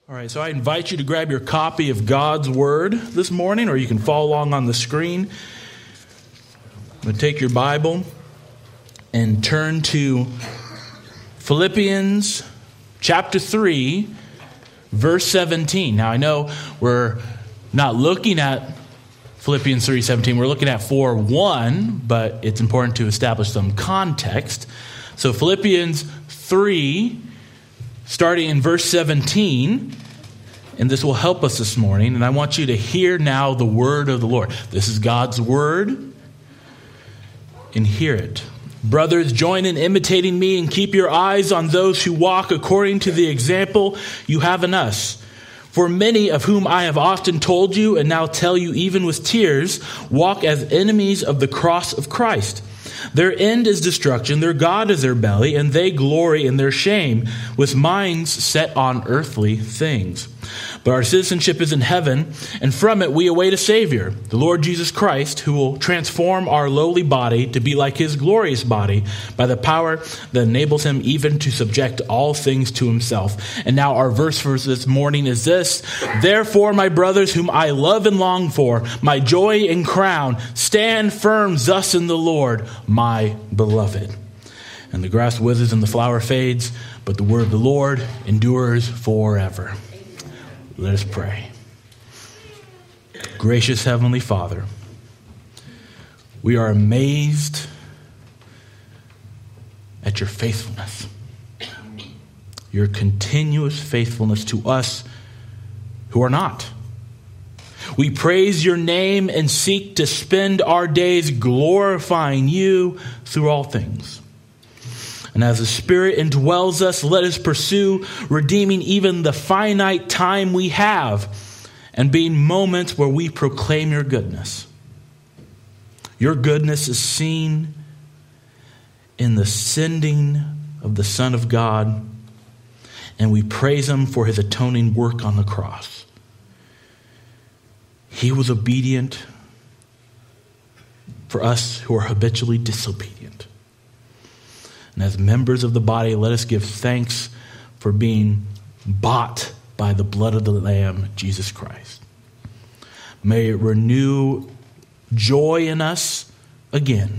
All right, so I invite you to grab your copy of God's Word this morning, or you can follow along on the screen. I'm going to take your Bible and turn to Philippians chapter 3, verse 17. Now, I know we're not looking at Philippians 3:17. We're looking at 4:1, but it's important to establish some context. So Philippians 3, starting in verse 17, and this will help us this morning. And I want you to hear now the word of the Lord. This is God's word, and hear it. Brothers, join in imitating me and keep your eyes on those who walk according to the example you have in us. For many of whom I have often told you and now tell you even with tears, walk as enemies of the cross of Christ. Their end is destruction, their God is their belly, and they glory in their shame, with minds set on earthly things. But our citizenship is in heaven, and from it we await a Savior, the Lord Jesus Christ, who will transform our lowly body to be like his glorious body by the power that enables him even to subject all things to himself. And now our verse for this morning is this: Therefore, my brothers, whom I love and long for, my joy and crown, stand firm thus in the Lord, my beloved. And the grass withers and the flower fades, but the word of the Lord endures forever. Let us pray. Gracious Heavenly Father, we are amazed at your faithfulness, your continuous faithfulness to us who are not. We praise your name and seek to spend our days glorifying you through all things. And as the Spirit indwells us, let us pursue redeeming even the finite time we have and being moments where we proclaim your goodness. Your goodness is seen in the sending of the Son of God, and we praise him for his atoning work on the cross. He was obedient for us who are habitually disobedient. And as members of the body, let us give thanks for being bought by the blood of the Lamb, Jesus Christ. May it renew joy in us again.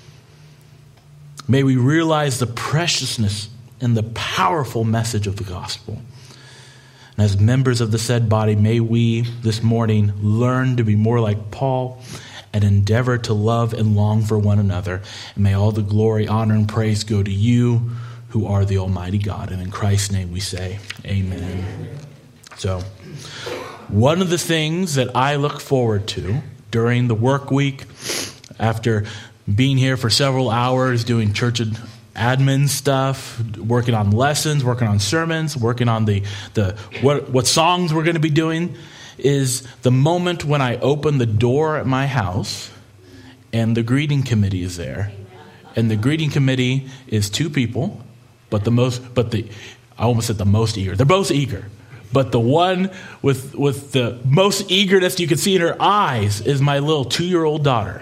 May we realize the preciousness and the powerful message of the gospel. And as members of the said body, may we this morning learn to be more like Paul and endeavor to love and long for one another. And may all the glory, honor, and praise go to you, who are the Almighty God. And in Christ's name we say, amen. So, one of the things that I look forward to during the work week, after being here for several hours, doing church admin stuff, working on lessons, working on sermons, working on what songs we're going to be doing, is the moment when I open the door at my house and the greeting committee is there. And the greeting committee is two people, I almost said the most eager. They're both eager. But the one with the most eagerness you can see in her eyes is my little 2-year-old daughter,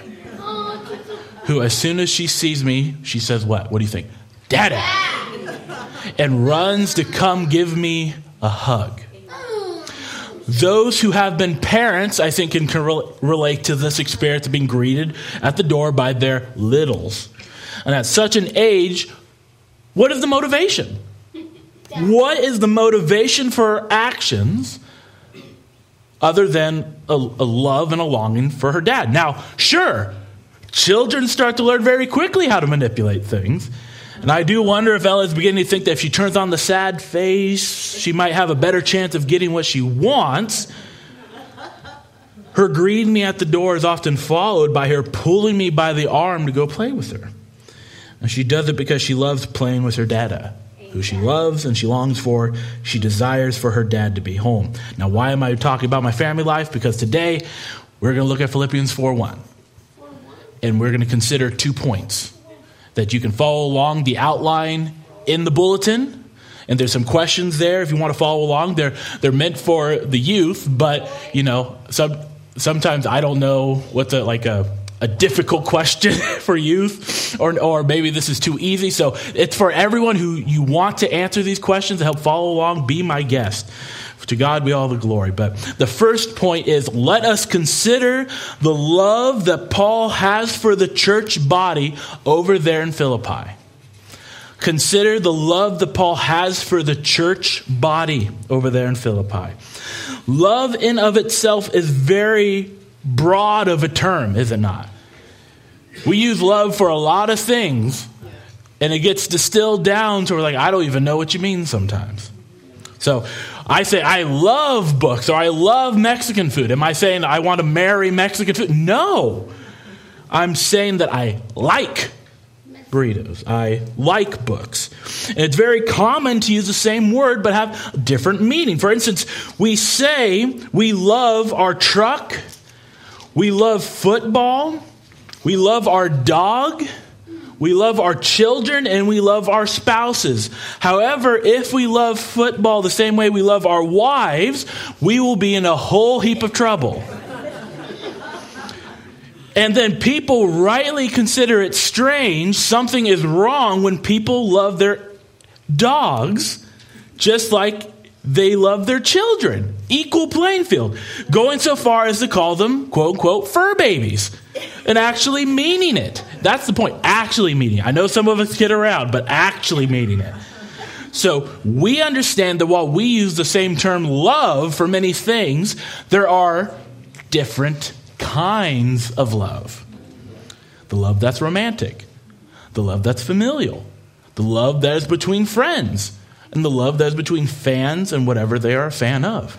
who as soon as she sees me, she says what? What do you think? Dada! And runs to come give me a hug. Those who have been parents, I think, can relate to this experience of being greeted at the door by their littles. And at such an age, what is the motivation? What is the motivation for her actions other than a love and a longing for her dad? Now, sure, children start to learn very quickly how to manipulate things. And I do wonder if Ella's beginning to think that if she turns on the sad face, she might have a better chance of getting what she wants. Her greeting me at the door is often followed by her pulling me by the arm to go play with her. And she does it because she loves playing with her dada, who she loves and she longs for. She desires for her dad to be home. Now, why am I talking about my family life? Because today we're going to look at Philippians 4:1. And we're going to consider 2 points that you can follow along the outline in the bulletin. And there's some questions there if you want to follow along. They're meant for the youth, but sometimes I don't know what a difficult question for youth, or maybe this is too easy. So it's for everyone who you want to answer these questions to help follow along. Be my guest. To God be all the glory. But the first point is, let us consider the love that Paul has for the church body over there in Philippi. Consider the love that Paul has for the church body over there in Philippi. Love in of itself is very broad of a term, is it not? We use love for a lot of things, and it gets distilled down to we're like, I don't even know what you mean sometimes. So I say, I love books, or I love Mexican food. Am I saying I want to marry Mexican food? No. I'm saying that I like burritos. I like books. And it's very common to use the same word but have a different meaning. For instance, we say we love our truck, we love football, we love our dog, we love our children, and we love our spouses. However, if we love football the same way we love our wives, we will be in a whole heap of trouble. And then people rightly consider it strange. Something is wrong when people love their dogs just like they love their children. Equal playing field. Going so far as to call them, quote unquote, fur babies. And actually meaning it. That's the point. Actually meaning it. I know some of us kid around, but actually meaning it. So we understand that while we use the same term love for many things, there are different kinds of love. The love that's romantic, the love that's familial, the love that is between friends, and the love that is between fans and whatever they are a fan of.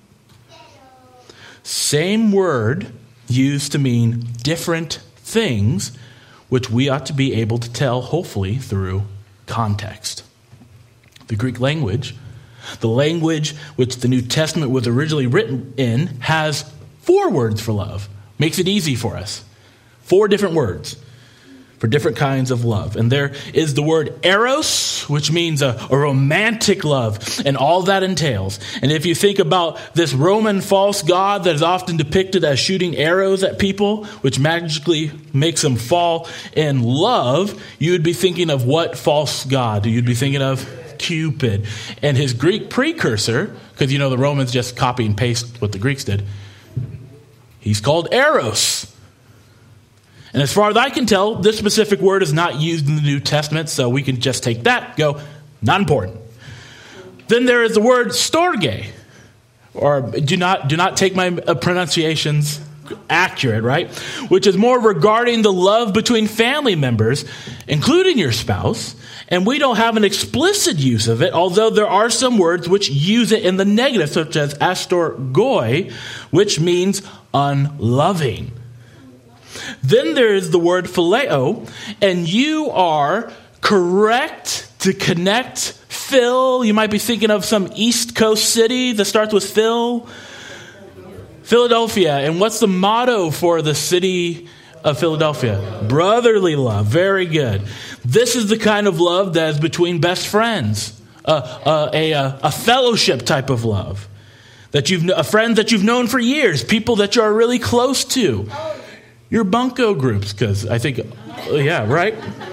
Same word used to mean different things, which we ought to be able to tell, hopefully, through context. The Greek language, the language which the New Testament was originally written in, has 4 words for love. Makes it easy for us. 4 different words for different kinds of love. And there is the word eros, which means a romantic love, and all that entails. And if you think about this Roman false god that is often depicted as shooting arrows at people, which magically makes them fall in love, you would be thinking of what false god? You'd be thinking of Cupid. And his Greek precursor, because you know the Romans just copy and paste what the Greeks did, he's called Eros. And as far as I can tell, this specific word is not used in the New Testament, so we can just take that, go, not important. Then there is the word storge, or do not take my pronunciations accurate, right? Which is more regarding the love between family members, including your spouse. And we don't have an explicit use of it, although there are some words which use it in the negative, such as astorgoi, which means unloving. Then there is the word phileo, and you are correct to connect Phil. You might be thinking of some East Coast city that starts with Phil. Philadelphia. And what's the motto for the city of Philadelphia? Brotherly love. Very good. This is the kind of love that is between best friends. A fellowship type of love. A friend that you've known for years. People that you are really close to. Your bunco groups, because I think, yeah, right?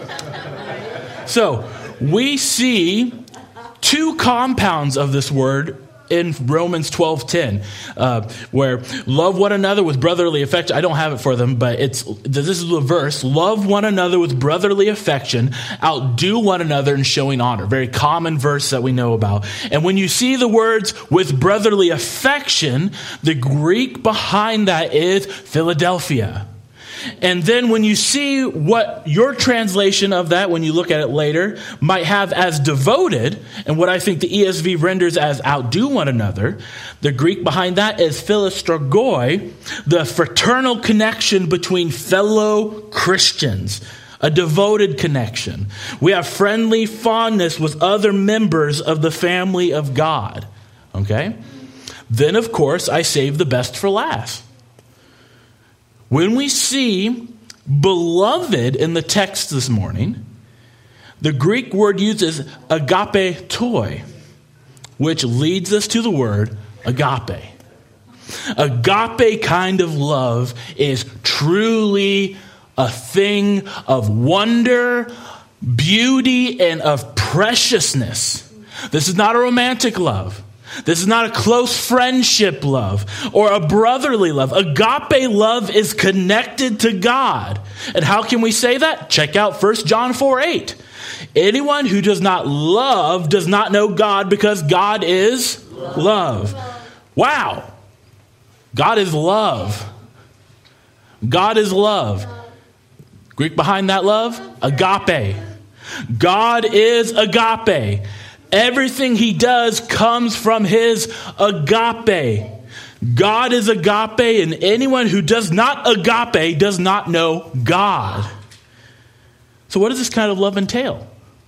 So, we see 2 compounds of this word in Romans 12:10, where love one another with brotherly affection. I don't have it for them, but this is the verse. Love one another with brotherly affection, outdo one another in showing honor. Very common verse that we know about. And when you see the words with brotherly affection, the Greek behind that is Philadelphia. And then when you see what your translation of that, when you look at it later, might have as devoted, and what I think the ESV renders as outdo one another, the Greek behind that is philostrogoi, the fraternal connection between fellow Christians, a devoted connection. We have friendly fondness with other members of the family of God. Okay? Then, of course, I save the best for last. When we see beloved in the text this morning, the Greek word uses agape toi, which leads us to the word agape. Agape kind of love is truly a thing of wonder, beauty, and of preciousness. This is not a romantic love. This is not a close friendship love or a brotherly love. Agape love is connected to God. And how can we say that? Check out 1 John 4:8. Anyone who does not love does not know God, because God is love. Wow. God is love. God is love. Greek behind that love? Agape. God is agape. Everything he does comes from his agape. God is agape, and anyone who does not agape does not know God. So what does this kind of love entail?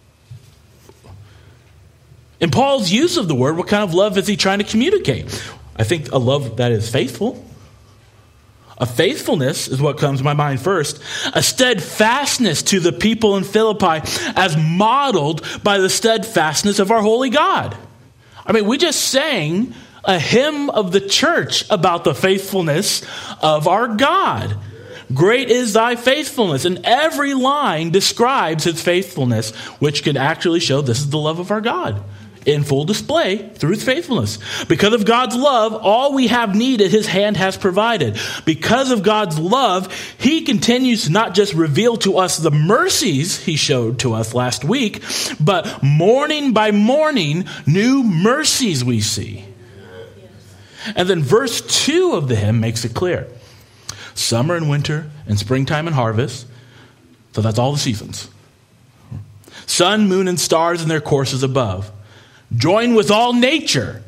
In Paul's use of the word, what kind of love is he trying to communicate? I think a love that is faithful. A faithfulness is what comes to my mind first. A steadfastness to the people in Philippi as modeled by the steadfastness of our holy God. I mean, we just sang a hymn of the church about the faithfulness of our God. Great is thy faithfulness. And every line describes his faithfulness, which can actually show this is the love of our God in full display through his faithfulness. Because of God's love, all we have needed, his hand has provided. Because of God's love, he continues to not just reveal to us the mercies he showed to us last week, but morning by morning, new mercies we see. And then verse 2 of the hymn makes it clear. Summer and winter and springtime and harvest. So that's all the seasons. Sun, moon, and stars in their courses above. Join with all nature,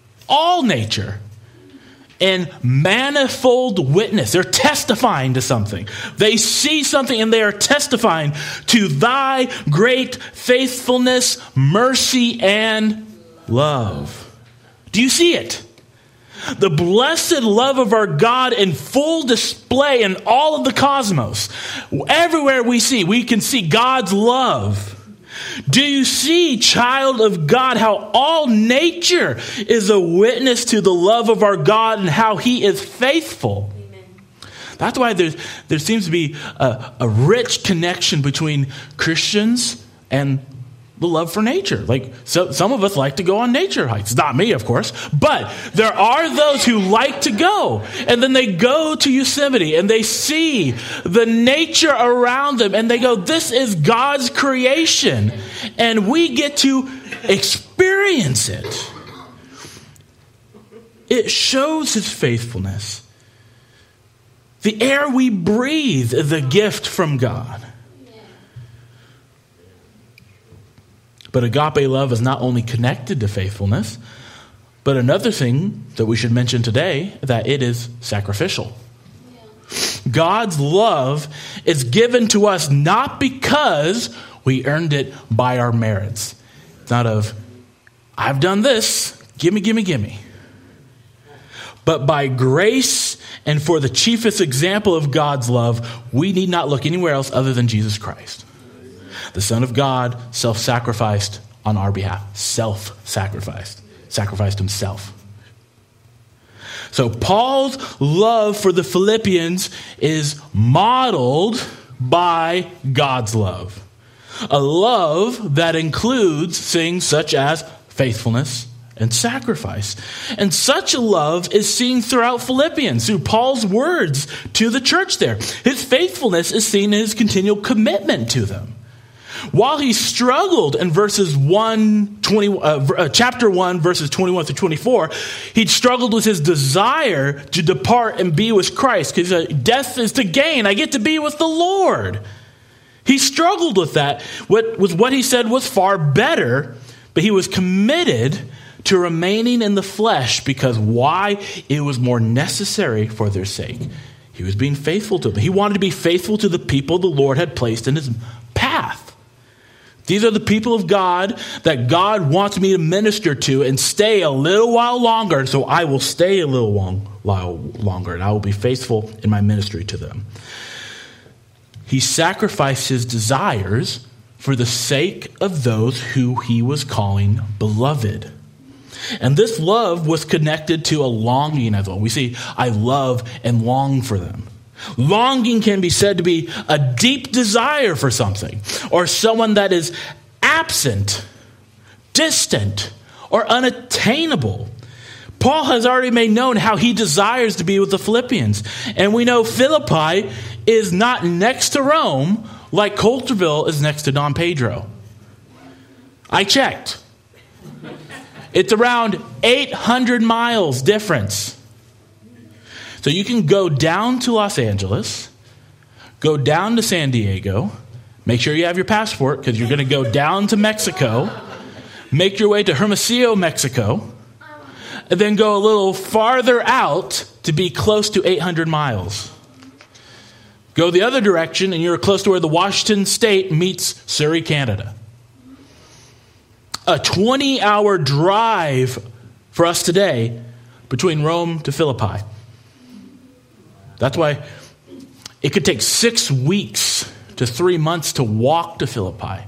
in manifold witness. They're testifying to something. They see something and they are testifying to thy great faithfulness, mercy, and love. Do you see it? The blessed love of our God in full display in all of the cosmos. Everywhere we can see God's love. Do you see, child of God, how all nature is a witness to the love of our God and how he is faithful? Amen. That's why there seems to be a rich connection between Christians and the love for nature. Like, so some of us like to go on nature hikes. Not me, of course. But there are those who like to go. And then they go to Yosemite and they see the nature around them. And they go, this is God's creation. And we get to experience it. It shows his faithfulness. The air we breathe is a gift from God. But agape love is not only connected to faithfulness, but another thing that we should mention today, that it is sacrificial. Yeah. God's love is given to us not because we earned it by our merits. It's not of, I've done this, gimme. But by grace and for the chiefest example of God's love, we need not look anywhere else other than Jesus Christ. The Son of God self-sacrificed on our behalf. Self-sacrificed. Sacrificed himself. So Paul's love for the Philippians is modeled by God's love. A love that includes things such as faithfulness and sacrifice. And such a love is seen throughout Philippians, through Paul's words to the church there. His faithfulness is seen in his continual commitment to them. While he struggled in chapter 1, verses 21 through 24, he struggled with his desire to depart and be with Christ. Because death is to gain. I get to be with the Lord. He struggled with that, with what he said was far better, but he was committed to remaining in the flesh because why? It was more necessary for their sake. He was being faithful to them. He wanted to be faithful to the people the Lord had placed in his path. These are the people of God that God wants me to minister to and stay a little while longer. So I will stay a little while longer and I will be faithful in my ministry to them. He sacrificed his desires for the sake of those who he was calling beloved. And this love was connected to a longing as well. We see, I love and long for them. Longing can be said to be a deep desire for something, or someone that is absent, distant, or unattainable. Paul has already made known how he desires to be with the Philippians. And we know Philippi is not next to Rome like Coulterville is next to Don Pedro. I checked. It's around 800 miles difference. So you can go down to Los Angeles, go down to San Diego, make sure you have your passport because you're going to go down to Mexico, make your way to Hermosillo, Mexico, and then go a little farther out to be close to 800 miles. Go the other direction and you're close to where the Washington State meets Surrey, Canada. A 20-hour drive for us today between Rome to Philippi. That's why it could take 6 weeks to 3 months to walk to Philippi.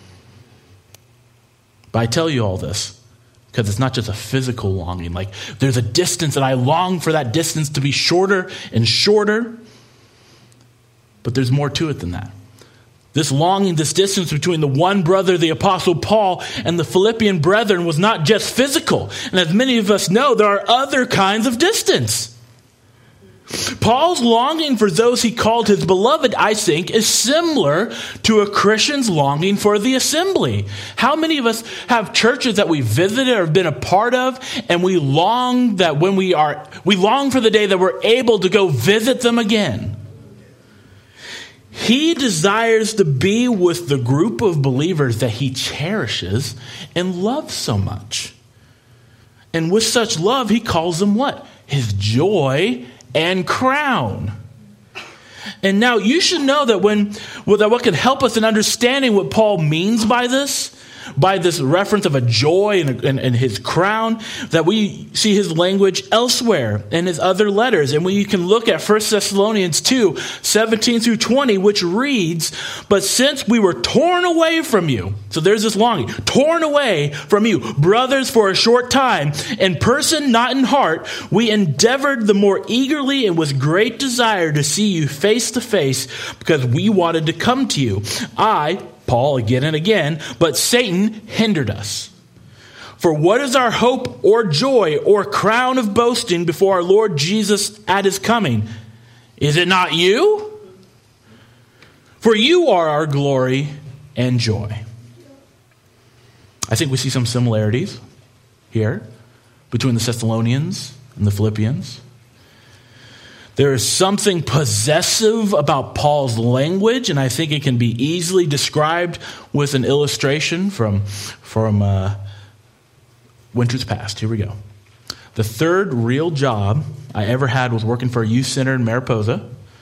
But I tell you all this because it's not just a physical longing. Like there's a distance and I long for that distance to be shorter and shorter. But there's more to it than that. This longing, this distance between the one brother, the Apostle Paul, and the Philippian brethren was not just physical. And as many of us know, there are other kinds of distance. Paul's longing for those he called his beloved, I think, is similar to a Christian's longing for the assembly. How many of us have churches that we visited or have been a part of, and we long that we long for the day that we're able to go visit them again? He desires to be with the group of believers that he cherishes and loves so much. And with such love, he calls them what? His joy and crown. And now you should know that what can help us in understanding what Paul means by this reference of a joy and his crown, that we see his language elsewhere in his other letters. And we can look at 1 Thessalonians 2, 17 through 20, which reads, "But since we were torn away from you," so there's this longing, torn away from you, brothers, for a short time, in person, not in heart, we endeavored the more eagerly and with great desire to see you face to face, because we wanted to come to you. Paul, again and again, but Satan hindered us. For what is our hope or joy or crown of boasting before our Lord Jesus at his coming? Is it not you? For you are our glory and joy. I think we see some similarities here between the Thessalonians and the Philippians. There is something possessive about Paul's language, and I think it can be easily described with an illustration from Winter's Past. Here we go. The third real job I ever had was working for a youth center in Mariposa.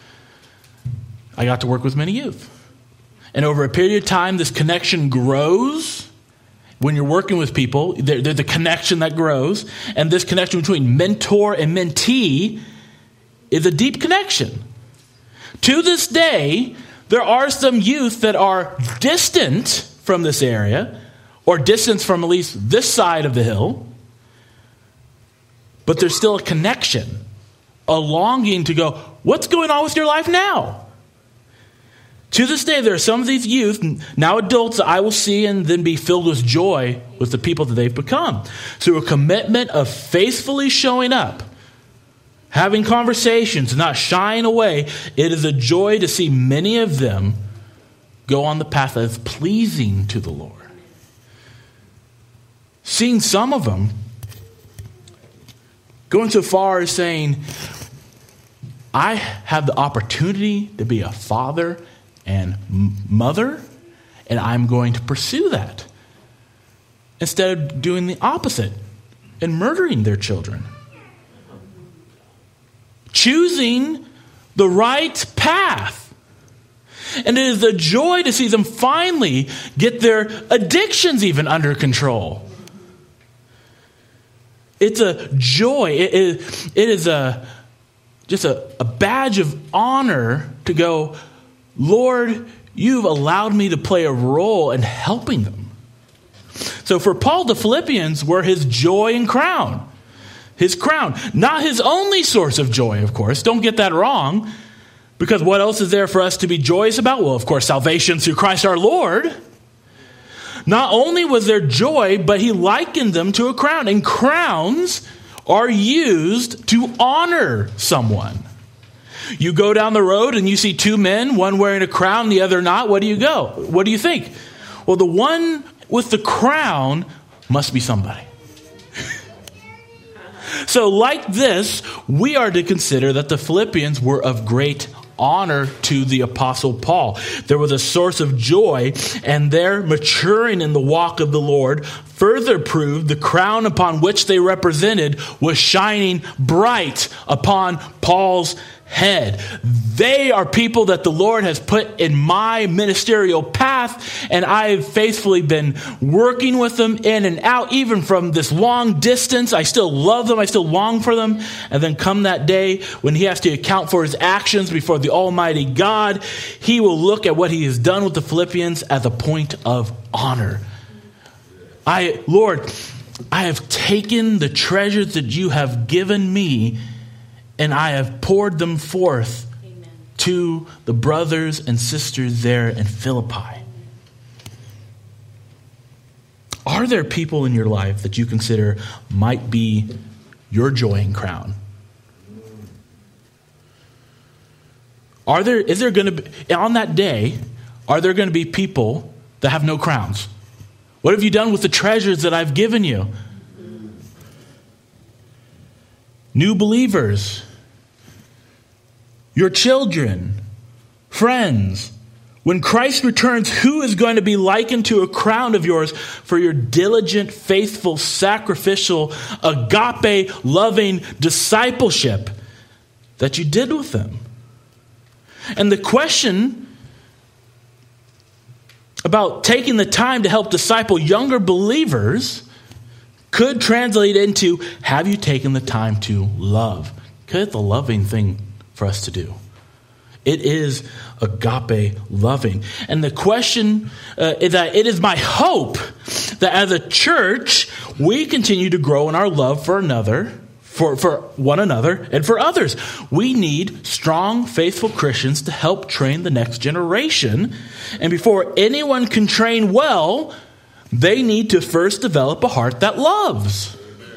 I got to work with many youth. And over a period of time, this connection grows. When you're working with people, there's a connection that grows. And this connection between mentor and mentee is a deep connection. To this day, there are some youth that are distant from this area, or distant from at least this side of the hill, but there's still a connection, a longing to go, what's going on with your life now? To this day, there are some of these youth, now adults, that I will see and then be filled with joy with the people that they've become. Through a commitment of faithfully showing up, having conversations, not shying away, it is a joy to see many of them go on the path that is pleasing to the Lord. Seeing some of them going so far as saying, I have the opportunity to be a father and mother, and I'm going to pursue that, instead of doing the opposite and murdering their children. Choosing the right path. And it is a joy to see them finally get their addictions even under control. It's a joy. It is just a badge of honor to go, Lord, you've allowed me to play a role in helping them. So for Paul, the Philippians were his joy and crown. His crown. Not his only source of joy, of course. Don't get that wrong. Because what else is there for us to be joyous about? Well, of course, salvation through Christ our Lord. Not only was there joy, but he likened them to a crown. And crowns are used to honor someone. You go down the road and you see two men, one wearing a crown, the other not. What do you think? Well, the one with the crown must be somebody. So like this, we are to consider that the Philippians were of great honor to the Apostle Paul. There was a source of joy, and their maturing in the walk of the Lord further proved the crown upon which they represented was shining bright upon Paul's head. They are people that the Lord has put in my ministerial path, and I have faithfully been working with them in and out, even from this long distance. I still love them. I still long for them. And then come that day when he has to account for his actions before the Almighty God, he will look at what he has done with the Philippians as a point of honor. Lord, I have taken the treasures that you have given me, and I have poured them forth to the brothers and sisters there in Philippi. Are there people in your life that you consider might be your joy and crown? Is there going to be, on that day, are there going to be people that have no crowns? What have you done with the treasures that I've given you? New believers, your children, friends. When Christ returns, who is going to be likened to a crown of yours for your diligent, faithful, sacrificial, agape, loving discipleship that you did with them? And the question about taking the time to help disciple younger believers could translate into, have you taken the time to love? Because it's a loving thing for us to do. It is agape loving. And the question is that it is my hope that as a church, we continue to grow in our love for another, for one another, and for others. We need strong, faithful Christians to help train the next generation. And before anyone can train well, they need to first develop a heart that loves.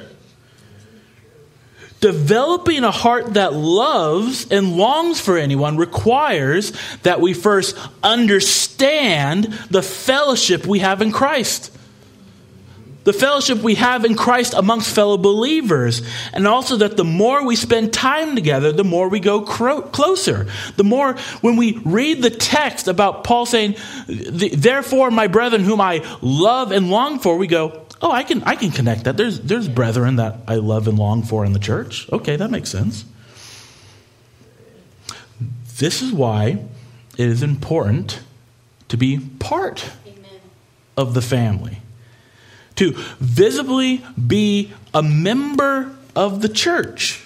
Developing a heart that loves and longs for anyone requires that we first understand the fellowship we have in Christ. The fellowship we have in Christ amongst fellow believers. And also that the more we spend time together, the more we go closer. The more, when we read the text about Paul saying, therefore, my brethren whom I love and long for, we go, oh, I can connect that. There's brethren that I love and long for in the church. Okay, that makes sense. This is why it is important to be part of the family. To visibly be a member of the church.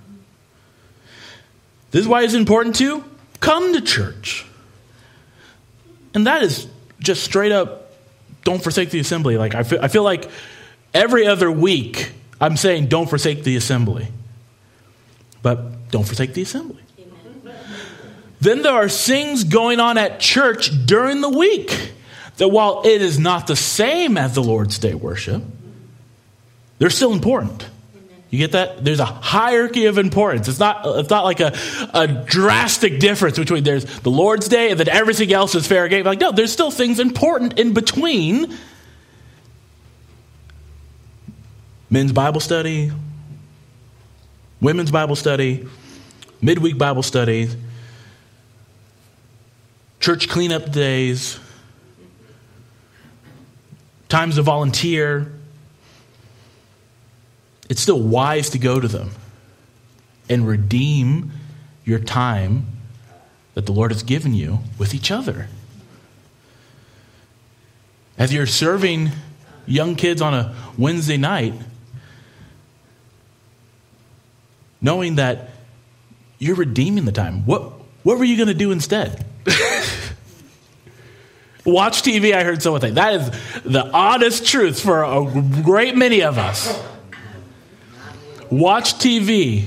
This is why it's important to come to church. And that is just straight up, don't forsake the assembly. Like I feel like every other week I'm saying don't forsake the assembly. But don't forsake the assembly. Amen. Then there are things going on at church during the week that while it is not the same as the Lord's Day worship, they're still important. You get that? There's a hierarchy of importance. It's not like a drastic difference between there's the Lord's Day and then everything else is fair game. Like, no, there's still things important in between. Men's Bible study, women's Bible study, midweek Bible studies, church cleanup days, times to volunteer. It's still wise to go to them and redeem your time that the Lord has given you with each other. As you're serving young kids on a Wednesday night, knowing that you're redeeming the time. What were you going to do instead? Watch TV, I heard someone say. That is the honest truth for a great many of us. Watch TV.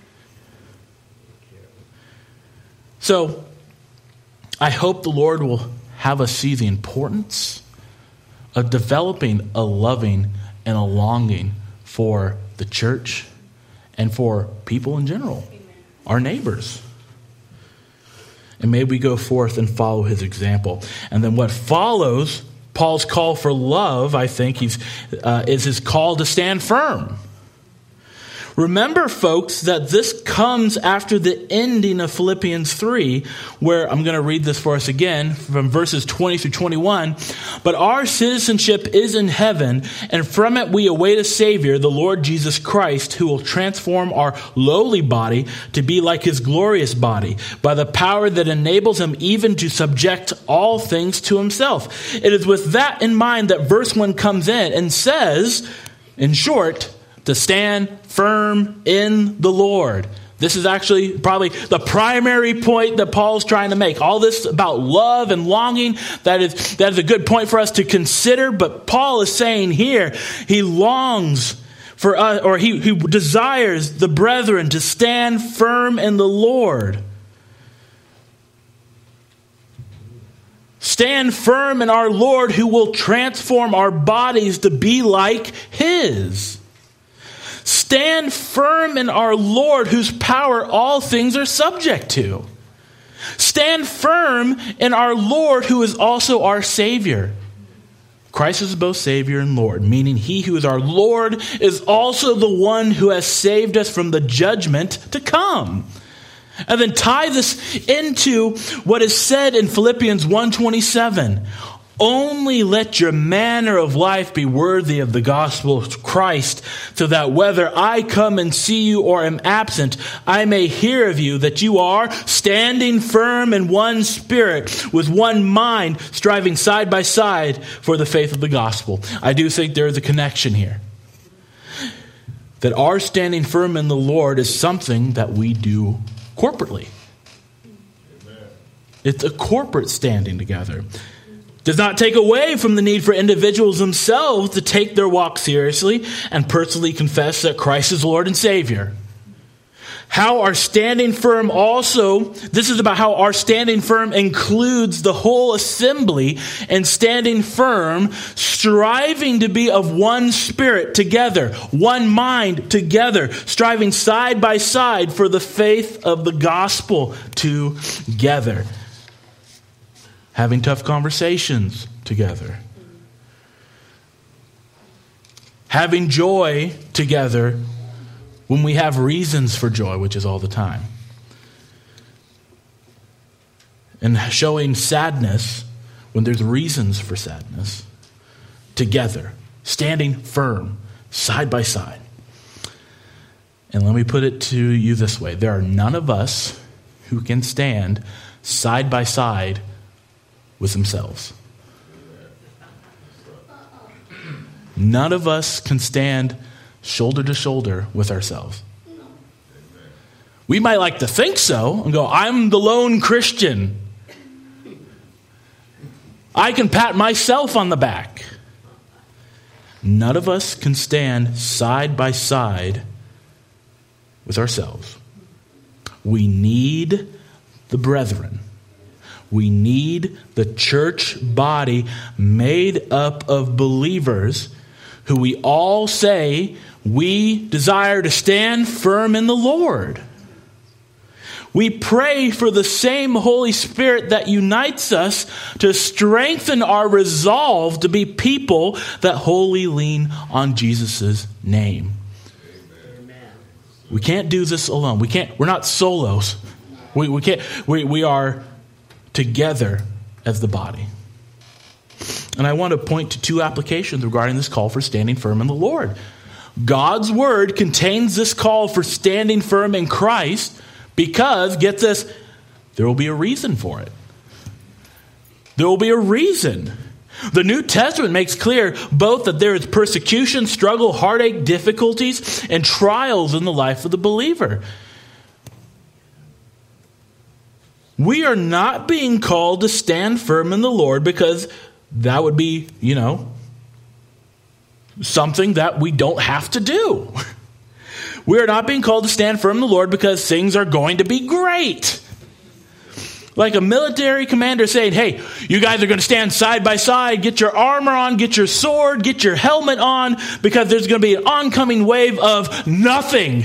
So, I hope the Lord will have us see the importance of developing a loving and a longing for the church and for people in general, our neighbors. And may we go forth and follow his example. And then what follows, Paul's call for love, I think, is his call to stand firm. Remember, folks, that this comes after the ending of Philippians 3, where I'm going to read this for us again from verses 20 through 21. But our citizenship is in heaven, and from it we await a Savior, the Lord Jesus Christ, who will transform our lowly body to be like his glorious body, by the power that enables him even to subject all things to himself. It is with that in mind that verse 1 comes in and says, in short, to stand firm in the Lord. This is actually probably the primary point that Paul's trying to make. All this about love and longing, that is a good point for us to consider. But Paul is saying here, he longs for us, or he desires the brethren to stand firm in the Lord. Stand firm in our Lord, who will transform our bodies to be like his. Stand firm in our Lord, whose power all things are subject to. Stand firm in our Lord, who is also our Savior. Christ is both Savior and Lord, meaning he who is our Lord is also the one who has saved us from the judgment to come. And then tie this into what is said in Philippians 1:27. Only let your manner of life be worthy of the gospel of Christ, so that whether I come and see you or am absent, I may hear of you that you are standing firm in one spirit, with one mind, striving side by side for the faith of the gospel. I do think there is a connection here. That our standing firm in the Lord is something that we do corporately. Amen. It's a corporate standing together. Does not take away from the need for individuals themselves to take their walk seriously and personally confess that Christ is Lord and Savior. How our standing firm also, this is about how our standing firm includes the whole assembly, and standing firm, striving to be of one spirit together, one mind together, striving side by side for the faith of the gospel together. Having tough conversations together. Having joy together when we have reasons for joy, which is all the time. And showing sadness when there's reasons for sadness together. Standing firm, side by side. And let me put it to you this way. There are none of us who can stand side by side with themselves. None of us can stand shoulder to shoulder with ourselves. We might like to think so and go, I'm the lone Christian. I can pat myself on the back. None of us can stand side by side with ourselves. We need the brethren. We need the church body made up of believers who we all say we desire to stand firm in the Lord. We pray for the same Holy Spirit that unites us to strengthen our resolve to be people that wholly lean on Jesus' name. Amen. We can't do this alone. We're not solos. We can't. We are together as the body. And I want to point to two applications regarding this call for standing firm in the Lord. God's word contains this call for standing firm in Christ because, get this, there will be a reason for it. There will be a reason. The New Testament makes clear both that there is persecution, struggle, heartache, difficulties, and trials in the life of the believer. We are not being called to stand firm in the Lord because that would be, something that we don't have to do. We are not being called to stand firm in the Lord because things are going to be great. Like a military commander saying, hey, you guys are going to stand side by side, get your armor on, get your sword, get your helmet on, because there's going to be an oncoming wave of nothing.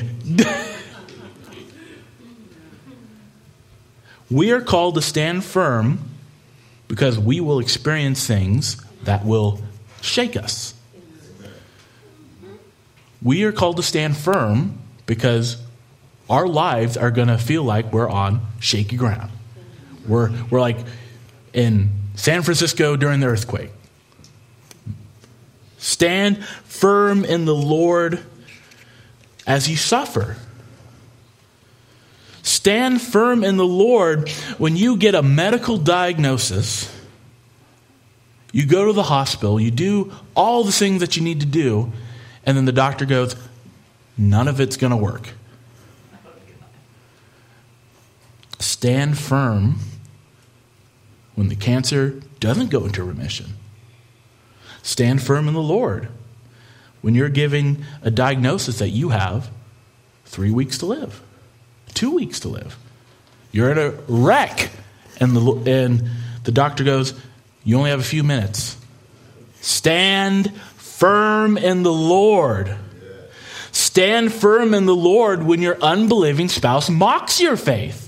We are called to stand firm because we will experience things that will shake us. We are called to stand firm because our lives are going to feel like we're on shaky ground. We're like in San Francisco during the earthquake. Stand firm in the Lord as you suffer. Stand firm in the Lord when you get a medical diagnosis. You go to the hospital, you do all the things that you need to do, and then the doctor goes, none of it's going to work. Stand firm when the cancer doesn't go into remission. Stand firm in the Lord when you're giving a diagnosis that you have 3 weeks to live, 2 weeks to live. You're in a wreck, and the doctor goes, you only have a few minutes. Stand firm in the Lord. Stand firm in the Lord when your unbelieving spouse mocks your faith.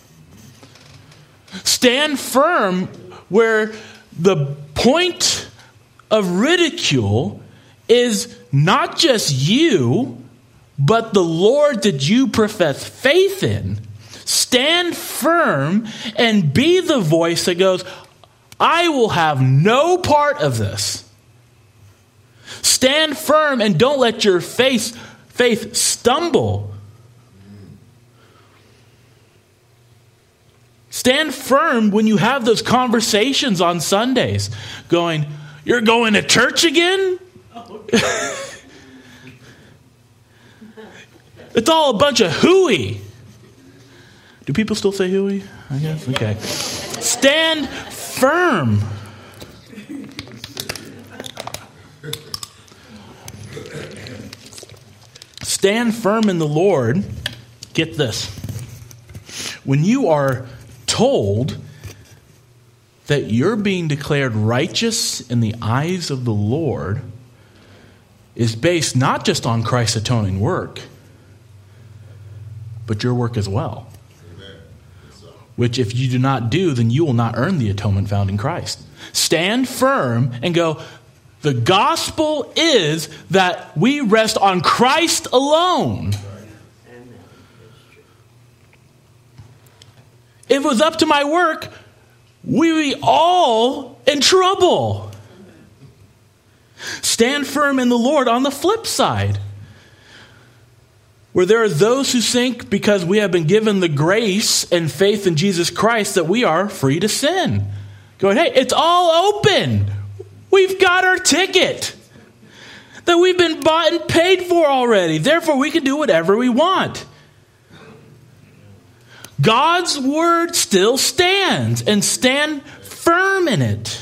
Stand firm where the point of ridicule is not just you, but the Lord that you profess faith in. Stand firm and be the voice that goes, I will have no part of this. Stand firm and don't let your faith stumble. Stand firm when you have those conversations on Sundays going, you're going to church again? It's all a bunch of hooey. Do people still say hooey? I guess. Okay. Stand firm. Stand firm in the Lord. Get this. When you are told that you're being declared righteous in the eyes of the Lord is based not just on Christ's atoning work, but your work as well. Which if you do not do, then you will not earn the atonement found in Christ. Stand firm and go, the gospel is that we rest on Christ alone. If it was up to my work, we would be all in trouble. Stand firm in the Lord on the flip side, where there are those who think because we have been given the grace and faith in Jesus Christ that we are free to sin. Going, hey, it's all open. We've got our ticket that we've been bought and paid for already. Therefore, we can do whatever we want. God's word still stands, and stand firm in it.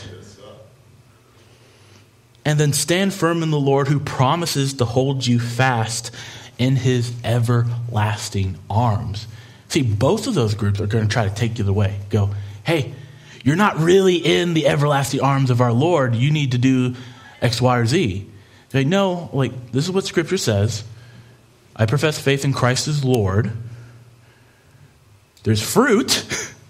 And then stand firm in the Lord who promises to hold you fast in his everlasting arms. See, both of those groups are going to try to take you away. Go, hey, you're not really in the everlasting arms of our Lord. You need to do X, Y, or Z. Like, no, this is what Scripture says. I profess faith in Christ as Lord. There's fruit.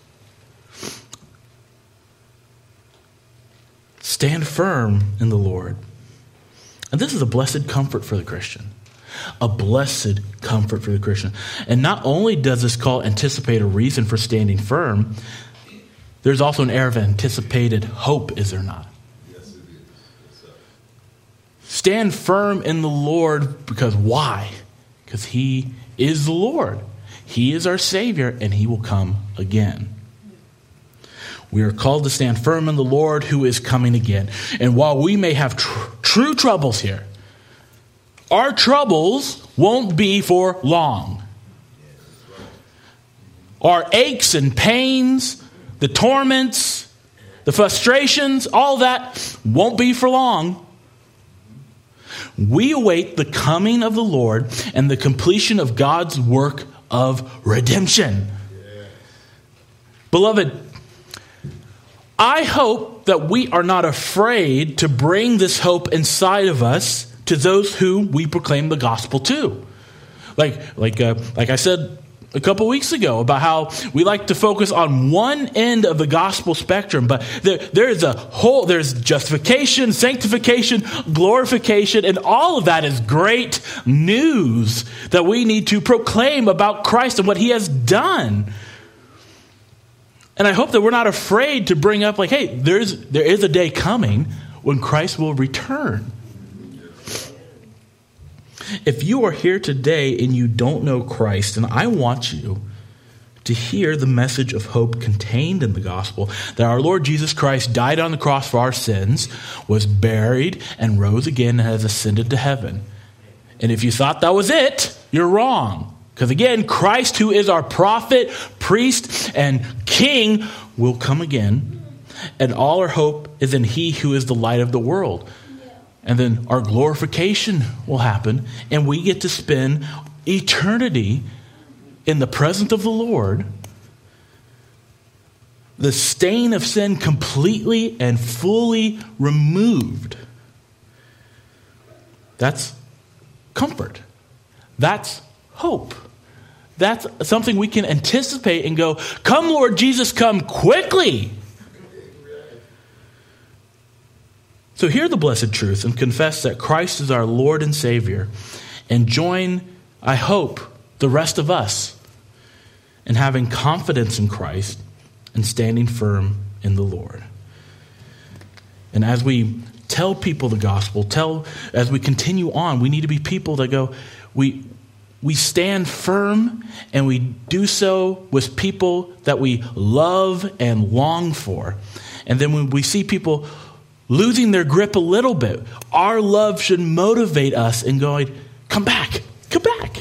Stand firm in the Lord. And this is a blessed comfort for the Christian. A blessed comfort for the Christian. And not only does this call anticipate a reason for standing firm, there's also an air of anticipated hope, is there not? Yes, it is. Stand firm in the Lord because why? Because he is the Lord. He is our Savior, and he will come again. We are called to stand firm in the Lord who is coming again. And while we may have true troubles here, our troubles won't be for long. our aches and pains, the torments, the frustrations, all that won't be for long. We await the coming of the Lord and the completion of God's work of redemption. Yes. Beloved, I hope that we are not afraid to bring this hope inside of us to those who we proclaim the gospel to. Like I said a couple weeks ago about how we like to focus on one end of the gospel spectrum, but there's justification, sanctification, glorification, and all of that is great news that we need to proclaim about Christ and what he has done. And I hope that we're not afraid to bring up, like, hey, there is a day coming when Christ will return. If you are here today and you don't know Christ, and I want you to hear the message of hope contained in the gospel, that our Lord Jesus Christ died on the cross for our sins, was buried, and rose again and has ascended to heaven. And if you thought that was it, you're wrong. Because again, Christ, who is our prophet, priest, and king, will come again. And all our hope is in he who is the light of the world. And then our glorification will happen, and we get to spend eternity in the presence of the Lord. The stain of sin completely and fully removed. That's comfort. That's hope. That's something we can anticipate and go, come Lord Jesus, come quickly. So hear the blessed truth and confess that Christ is our Lord and Savior, and join, I hope, the rest of us in having confidence in Christ and standing firm in the Lord. And as we tell people the gospel, as we continue on, we need to be people that go, we stand firm, and we do so with people that we love and long for. And then when we see people losing their grip a little bit, our love should motivate us in going, come back, come back.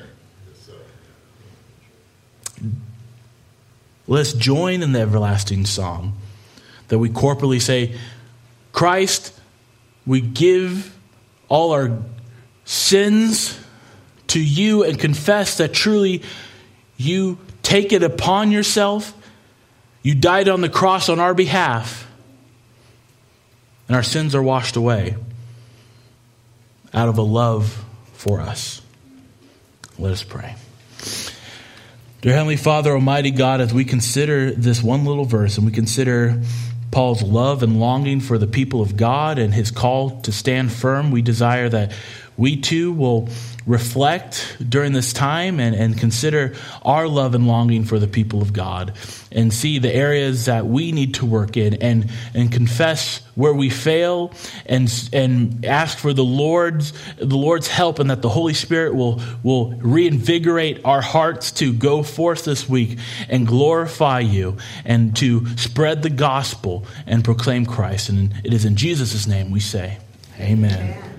Let's join in the everlasting song that we corporately say, Christ, we give all our sins to you and confess that truly you take it upon yourself. You died on the cross on our behalf. And our sins are washed away out of a love for us. Let us pray. Dear Heavenly Father, Almighty God, as we consider this one little verse and we consider Paul's love and longing for the people of God and his call to stand firm, we desire that we too will reflect during this time and consider our love and longing for the people of God and see the areas that we need to work in and confess where we fail and ask for the Lord's help, and that the Holy Spirit will reinvigorate our hearts to go forth this week and glorify you and to spread the gospel and proclaim Christ. And it is in Jesus' name we say, amen.